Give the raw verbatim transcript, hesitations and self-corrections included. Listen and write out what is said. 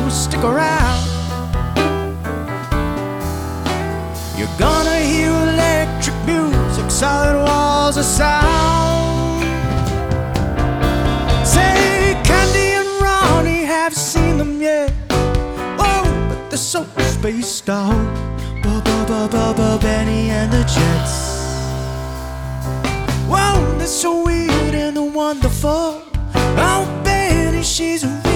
stick around. You're gonna hear electric music, solid walls of sound. Say, Candy and Ronnie, have you seen them yet? Oh, but they're so spaced out. Ba-ba-ba-ba-ba, Benny and the Jets. Whoa, they're so weird and wonderful. Oh, Benny, she's a